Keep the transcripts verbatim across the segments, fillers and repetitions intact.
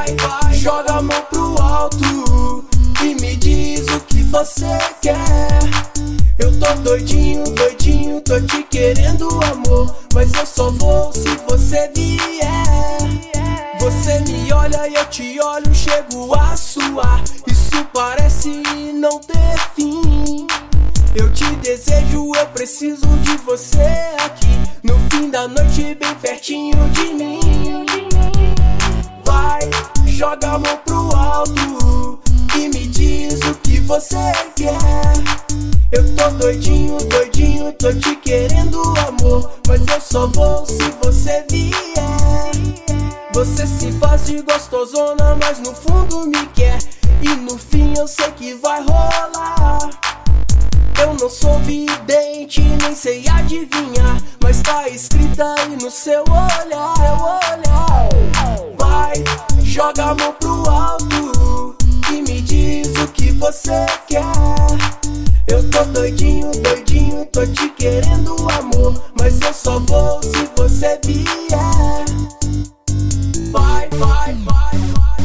Vai, vai, joga a mão pro alto e me diz o que você quer. Eu tô doidinho, doidinho, tô te querendo, amor, mas eu só vou se você vier. Você me olha e eu te olho, chego a suar. Isso parece não ter fim. Eu te desejo, eu preciso de você aqui no fim da noite, bem pertinho de mim. Vai, joga a mão pro alto e me diz o que você quer. Eu tô doidinho, doidinho, tô te querendo, amor, mas eu só vou se você vier. Você se faz de gostosona, mas no fundo me quer, e no fim eu sei que vai rolar. Eu não sou vidente, nem sei adivinhar, mas tá escrito aí no seu olhar, olhar. Vai, joga a mão pro alto e me diz o que você quer. Eu tô doidinho, doidinho, tô te querendo, amor, mas eu só vou se você vier. Vai, vai, vai, vai,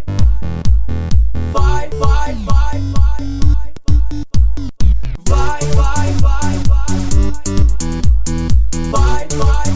vai, vai, vai, vai, vai, vai, vai, vai,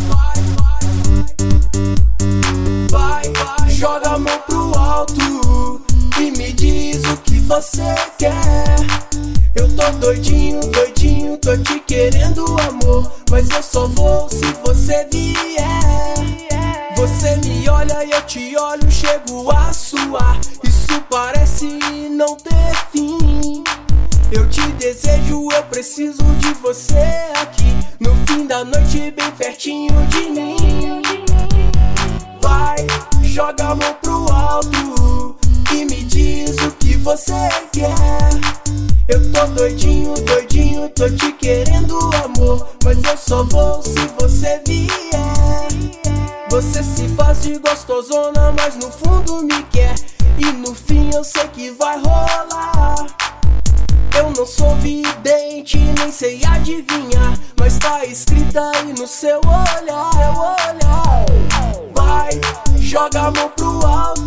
vai, vai, joga a mão pro alto e me diz o que você quer. Eu tô doidinho, doidinho, tô te querendo, amor, mas eu só vou se você vier. Você me olha e eu te olho, chego a suar. Isso parece não ter fim. Eu te desejo, eu preciso de você aqui no fim da noite, bem pertinho de mim. Vai, joga a mão pro alto e me diz o que você quer. Eu tô doidinho, doidinho, tô te querendo, amor, mas eu só vou se você vier. Você se faz de gostosona, mas no fundo me quer, e no fim eu sei que vai rolar. Eu não sou vidente, nem sei adivinhar, mas tá escrito aí no seu olhar, olhar. Vai, joga a mão pro alto